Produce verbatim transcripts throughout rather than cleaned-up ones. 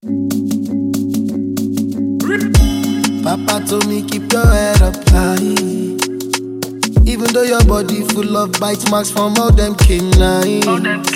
Papa told me keep your head up high. Even though your body full of bite marks from all them canines.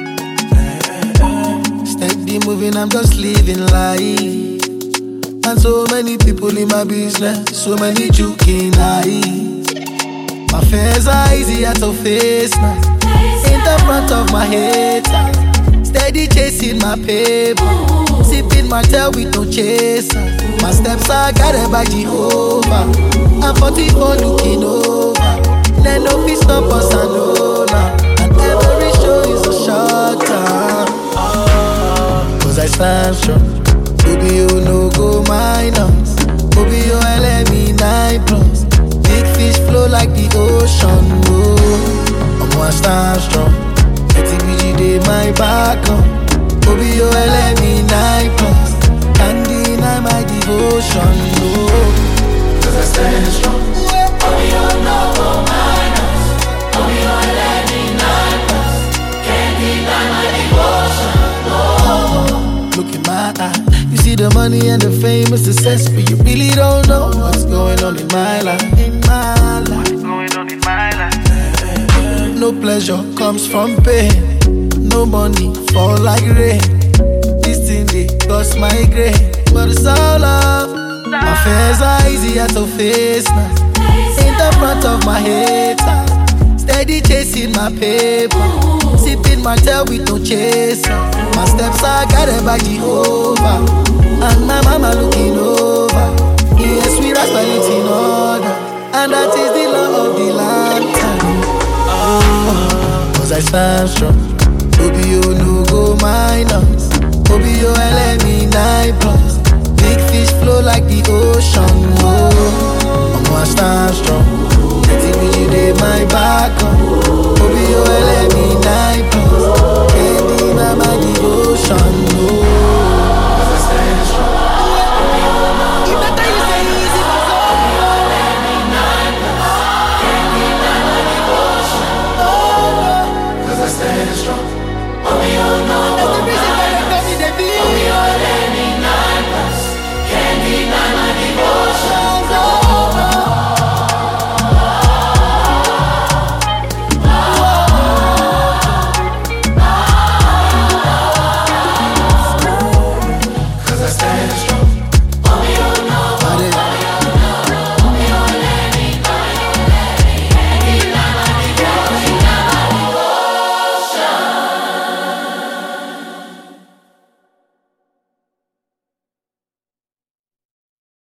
Steady moving, I'm just living life. And so many people in my business, so many joking eyes. My fears are easier to face now. In the front of my head, steady chasing my paper, sipping my tail with no chaser. My steps are guided by Jehovah. I'm forty-four looking over. Then no peace, no boss, I know now. And every show is a short time. Cause I stand strong. Baby, you no go minus. Baby, you let me nine plus. Big fish flow like the ocean. Oh, I'm gonna stand strong. Letting B G day my back on. Baby, you let me nine plus. Can't deny my devotion. Oh, cause I stand strong. Baby, you no go minus. Baby, you let me nine plus. Can't deny my devotion. Oh, look in my eye. You see the money and the fame and success, but you really don't know what's going on in my life. In my life. What's going on in my life? No pleasure comes from pain. No money fall like rain. This thing they cost my grade, but it's all love. My fears are easier to face now. In the front of my head, steady chasing my paper, sipping my tail with no chaser. My steps are guided by Jehovah, and my mama looking over. Yes, we rise by it in order, and that is the law of the lantern. Oh, cause I stand strong. Baby, you no go minus. Baby, you let me